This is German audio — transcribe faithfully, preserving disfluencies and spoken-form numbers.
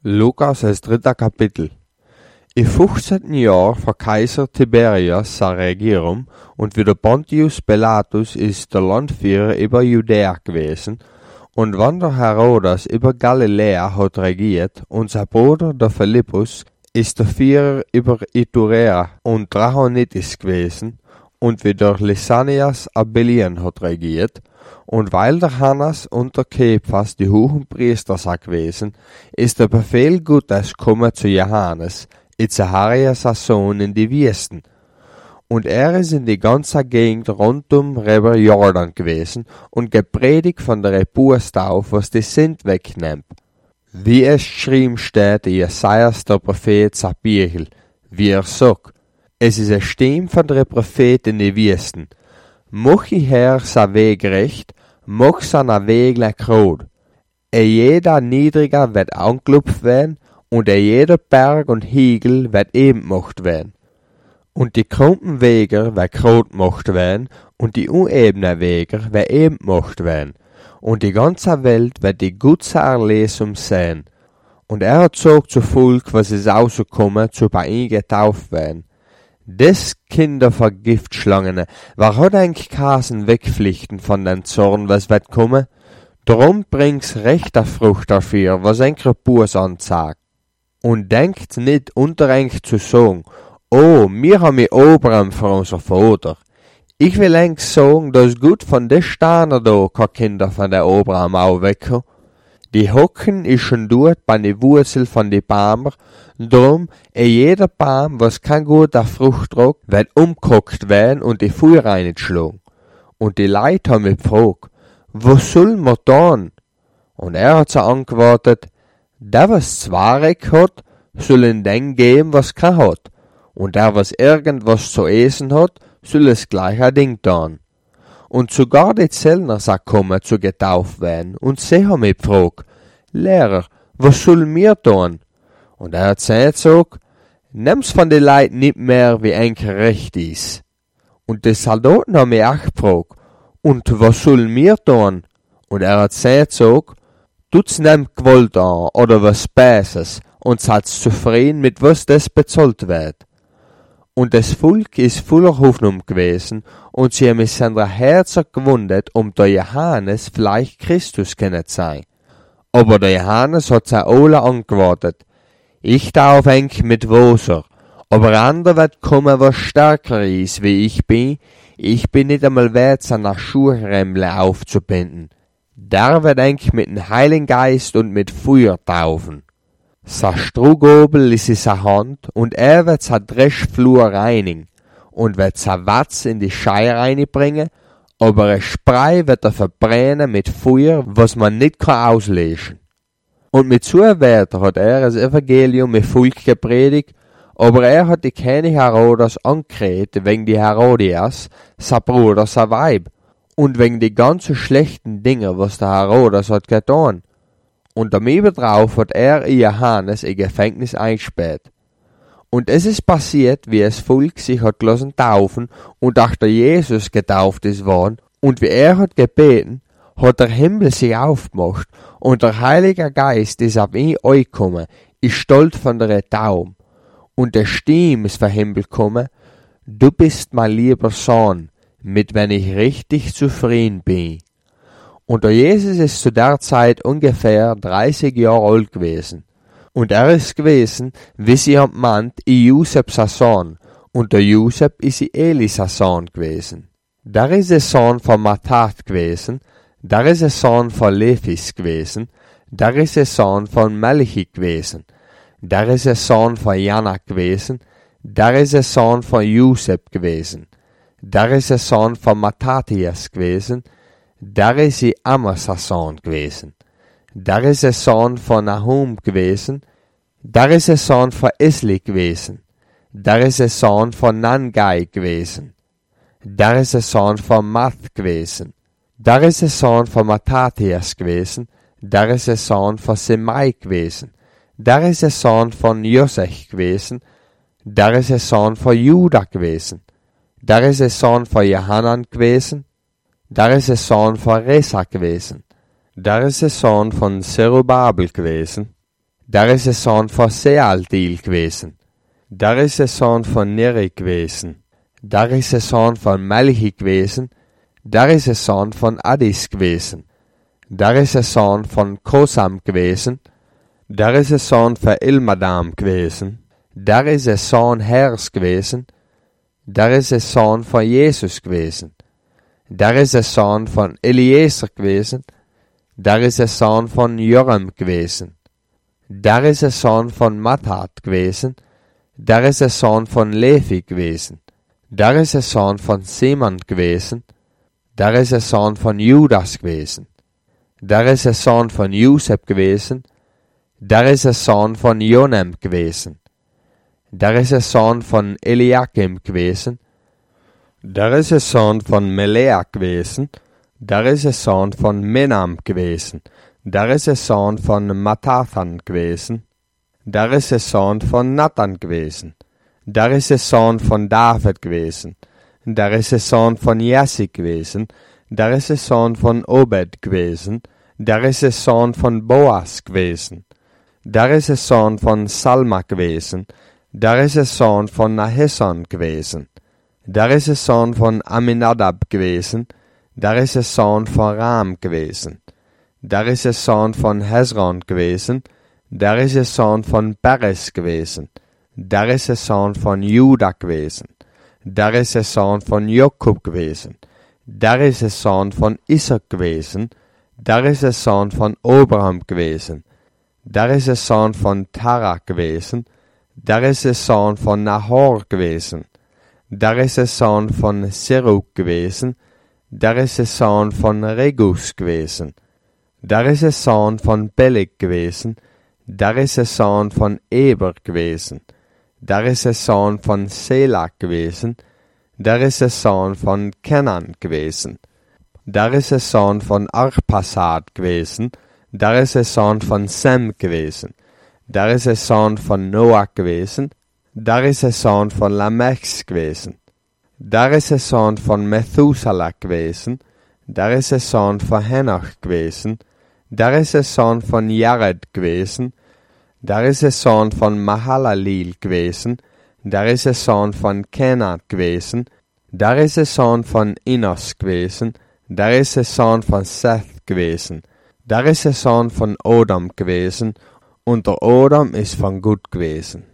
Lukas das dritte Kapitel. Im fünfzehnten Jahr von Kaiser Tiberias seine Regierung und wieder Pontius Pilatus ist der Landführer über Judäa gewesen, und wann der Herodes über Galiläa hat regiert, und sein Bruder der Philippus ist der Führer über Iturea und Trachonitis gewesen, und wie der Lysanias Abilene hat regiert, und weil der Hannas und der Kephas die hohen Priester sei gewesen, ist der Befehl Gottes gekommen zu Johannes, Zacharias Sohn in die Wüsten. Und er ist in die ganze Gegend rund um River Jordan gewesen und gepredigt von der Repurstauf, was die Sünd wegnimmt. Wie es geschrieben steht in Jesajas der Prophet Zapiel, wie er sagt, es ist eine Stimme von der Prophet in die Wüsten. Mach ich Herr sein Weg recht, mach seiner Weg lekrot. E jeder Niedriger wird angelupft werden, und e jeder Berg und Hügel wird eben gemacht werden. Und die krumpen Wege wird krot gemacht werden, und die unebene Wege wird eben gemacht werden. Und die ganze Welt wird die gute Erlesung sein. Und er hat gesagt zu Volk, was ist rausgekommen, zu bei ihm getauft werden. Des Kinder Vergiftschlangen, wer hat eigentlich Kasen wegpflichten von den Zorn, was wird kommen? Drum bringt's rechter Frucht dafür, was ein Krepurs anzeigt. Und denkt nicht unterengt zu sagen, oh, mir haben wir Abraham für unser Vater. Ich will eigentlich sagen, dass gut von des Steinen da kein Kinder von der Abraham aufwecken. Die Hocken ist schon dort bei der Wurzel von die Bäumer, drum, e jeder Baum, was kein guter Frucht tragt, wird umgehockt werden und die Feuer reingeschlagen. Und die Leute haben mich gefragt, was soll man tun? Und er hat so antwortet, der, was Zwareck hat, soll ihn den geben, was kein hat. Und der, was irgendwas zu essen hat, soll es gleiche Ding tun. Und sogar die Zellner sei kommen zu getauft werden. Und sie haben mich gefragt, Lehrer, was soll mir tun? Und er hat gesagt, nimm's von den Leuten nicht mehr, wie ein recht ist. Und die Soldaten haben mich auch gefragt, und was soll mir tun? Und er hat gesagt, tut's nehmt Gewalt an, oder was Besseres, und seid zufrieden mit was das bezahlt wird. Und das Volk ist voller Hoffnung gewesen, und sie haben in seiner Herzen gewundert, um der Johannes vielleicht Christus kennen sein. Aber der Johannes hat sie alle antwortet, ich darf eng mit Wasser, aber ander wird kommen, was stärker ist, wie ich bin, ich bin nicht einmal wert, seine Schuhremle aufzubinden. Der wird eng mit dem Heiligen Geist und mit Feuer taufen. Sein Strugobel ist in seiner Hand, und er wird sein Dreschflur reinigen, und wird sein Watz in die Scheier reinbringen, aber ein Sprei wird er verbrennen mit Feuer, was man nicht kann auslöschen. Und mit so Wörtern hat er das Evangelium mit Volk gepredigt, aber er hat die König Herodes angekräht wegen die Herodias, sein Bruder, sein Weib, und wegen die ganzen schlechten Dinge, was der Herodes hat getan. Und damit drauf hat er Johannes in Gefängnis eingesperrt. Und es ist passiert, wie das Volk sich hat lassen taufen und auch der Jesus getauft ist worden, und wie er hat gebeten, hat der Himmel sich aufgemacht, und der Heilige Geist ist auf ihn gekommen, ist stolz von der Taum. Und der Stimme ist vom Himmel gekommen, du bist mein lieber Sohn, mit wenn ich richtig zufrieden bin. Und der Jesus ist zu der Zeit ungefähr dreißig Jahre alt gewesen. Und er ist gewesen, wie sie haben meint, i Josef sein Sohn, und der Josef ist i Eli sein Sohn gewesen. Der ist der Sohn von Mattat gewesen, der ist der Sohn von Levis gewesen, der ist der Sohn von Melchi gewesen, der ist der Sohn von Janak gewesen, der ist der Sohn von Josef gewesen, der ist der Sohn von Matthias gewesen, der ist i Amasa Sohn gewesen, der ist der Sohn von Nahum gewesen, der ist der Sohn von Esli gewesen, der ist der Sohn von Nangai gewesen, der ist der Sohn von Math gewesen, der ist der Sohn von Matthias gewesen, der ist der Sohn von Semai gewesen, der ist der Sohn von Josech gewesen, der ist der Sohn von Juda gewesen, der ist der Sohn von Johanan gewesen, der ist der Sohn von Resa gewesen, der ist der Sohn von Zerubabel gewesen, Der ist der Sohn von Sealtiel gewesen. Der ist der Sohn von Neri gewesen. Der ist der Sohn von Melchi gewesen. Der ist der Sohn von Addis gewesen. Der ist der Sohn von Kosam gewesen. Der ist der Sohn von Ilmadam gewesen. Der ist der Sohn Hers gewesen. Der ist der Sohn von Jesus gewesen. Der ist der Sohn von Eliezer gewesen. Der ist der Sohn von Joram gewesen. Der ist der Sohn von Mathat gewesen. Der ist der Sohn von Levi gewesen. Der ist der Sohn von Simon gewesen. Der ist der Sohn von Judas gewesen. Der ist der Sohn von Josef gewesen. Der ist der Sohn von Jonem gewesen. Der ist der Sohn von Eliakim gewesen. Der ist der Sohn von Melea gewesen. Der ist der Sohn von Menam gewesen. Der ist der Sohn von Mattathan gewesen. Der ist der Sohn von Nathan gewesen. Der ist der Sohn von David gewesen. Der ist der Sohn von Jesse gewesen. Der ist der Sohn von Obed gewesen. Der ist der Sohn von Boas gewesen. Der ist der Sohn von Salma gewesen. Der ist der Sohn von Naheson gewesen. Der ist der Sohn von Aminadab gewesen. Der ist der Sohn von Ram gewesen. Der ist der Sohn von Hezron gewesen. Der ist der Sohn von Perez gewesen. Der ist der Sohn von Juda gewesen. Der ist der Sohn von Jakob gewesen. Der ist der Sohn von Isaac gewesen. Der ist der Sohn von Abraham gewesen. Der ist der Sohn von Tara gewesen. Der ist der Sohn von Nahor gewesen. Der ist der Sohn von Serug gewesen. Der ist der Sohn von Regus gewesen. Der ist der Sohn von Peleg gewesen. Der ist der Sohn von Eber gewesen. Der ist der Sohn von Sela gewesen. Der ist der Sohn von Kenan gewesen. Der ist der Sohn von Arpasad gewesen. Der ist der Sohn von Sem gewesen. Der ist der Sohn von Noah gewesen. Der ist der Sohn von Lamech gewesen. Der ist der Sohn von Methuselah gewesen. Der ist der Sohn von Henoch gewesen. Der ist der Sohn von Jared gewesen. Der ist der Sohn von Mahalalel gewesen. Der ist der Sohn von Kenat gewesen. Der ist der Sohn von Enos gewesen. Der ist der Sohn von Seth gewesen. Der ist der Sohn von Odom gewesen. Und der Odom ist von Gut gewesen.